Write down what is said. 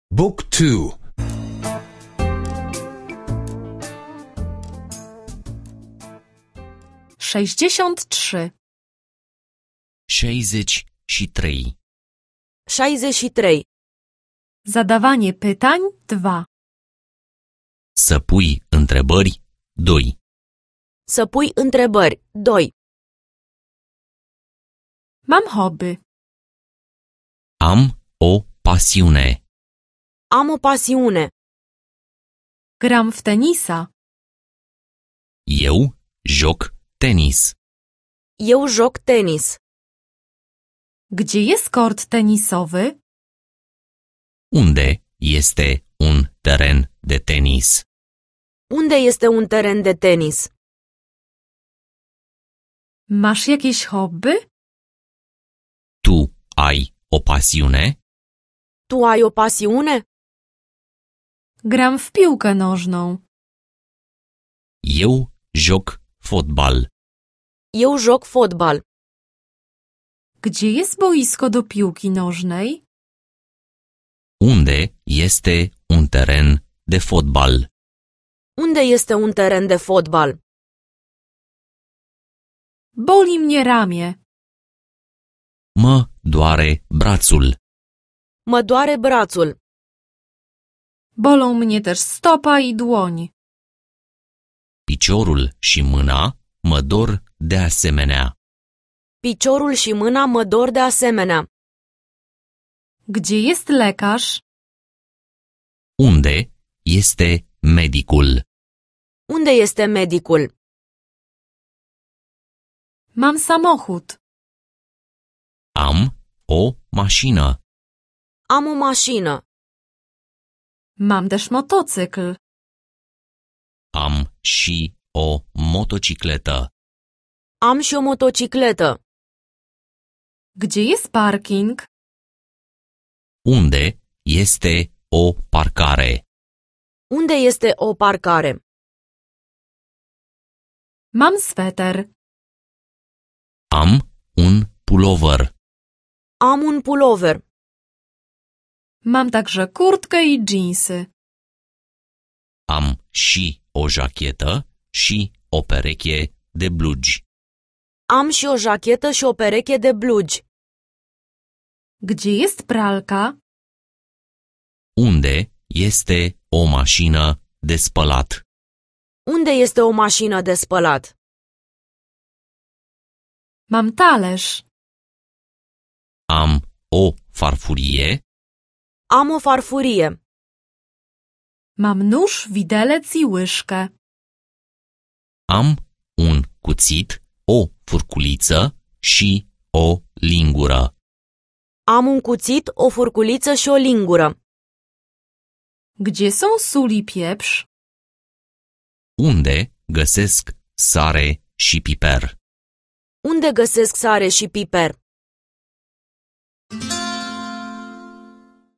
Book 2. 63. 63. 63. Zadawanie pytań 2. Să pui întrebări 2. Să pui întrebări 2. Mam hobby. Am o pasiune. Am o pasiune. Gram w tenisa. Eu joc tenis. Eu joc tenis. Gdzie jest kort tenisowy? Unde este un teren de tenis? Unde este un teren de tenis? Masz jakieś hobby? Tu ai o pasiune? Tu ai o pasiune? Gram w piłkę nożną. Eu joc fotbal. Eu joc fotbal. Gdzie jest boisko do piłki nożnej? Unde este un teren de fotbal? Unde este un teren de fotbal? Boli mnie ramię. Mă doare brațul. Mă doare brațul. Bolą mnie też stopa i dłoń. Piciorul și mâna mă dor de asemenea. Piciorul și mâna mă dor de asemenea. Gdzie jest lekarz? Unde este medicul? Unde este medicul? Mam samochód. Am o mașină. Am o mașină. Mam też motocykl. Am și o motocicletă. Am și o motocicletă. Gdzie jest parking? Unde este o parcare? Unde este o parcare? Mam sweter. Am un pulover. Am un pulover. Mam także kurtkę i dżinsy. Am și o jachetă și o pereche de blugi. Am și o jachetă și o pereche de blugi. Gdzie jest pralka? Unde este o mașină de spălat? Unde este o mașină de spălat? Mam talerz. Am o farfurie. Am o farfurie. Mam nóż, widelec i łyżkę. Am un cuțit, o furculiță și o lingură. Am un cuțit, o furculiță și o lingură. Gdzie są sól i pieprz? Unde găsesc sare și piper? Unde găsesc sare și piper?